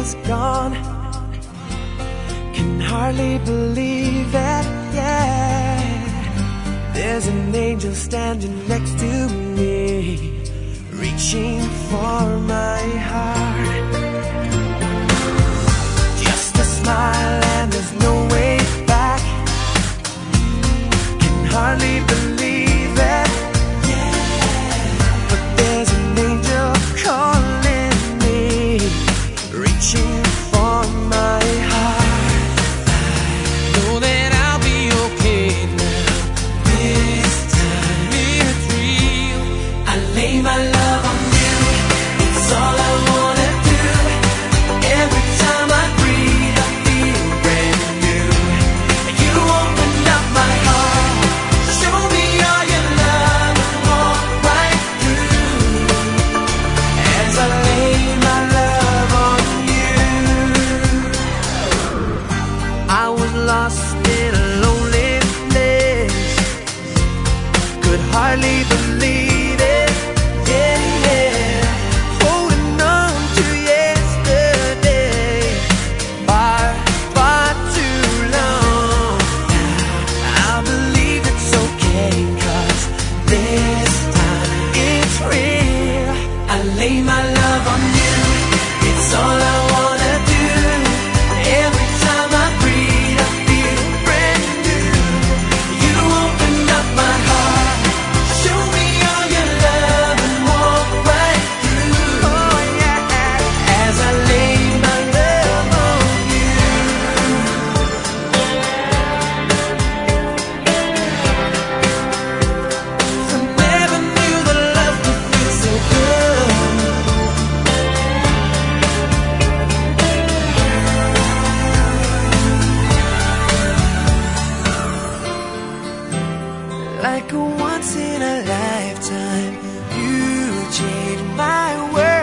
is gone. Can hardly believe it, yeah. There's an angel standing next to me, reaching for my heart. Just a smile and there's no way back. Can hardly believe it, but there's an angel calling me, reaching for my heart. I know that I'll be okay now. This time it's real. I lay my love on you. It's all I wanna do. Every time I breathe, I feel brand new. You opened up my heart, show me all your love, and walk right through. As I lay my love on you, I was lost in a lonely place, could hardly believe it, yeah, yeah. Holding on to yesterday, far, far too long. I believe it's okay, 'cause this time it's real. I lay my love on you, it's all I wanna do. Every time I breathe, I feel brand new. You opened up my heart, show me all your love, and walk right through. Oh yeah, as I lay my love on you. I never knew that love could feel so good. Like a once in a lifetime, you changed my world.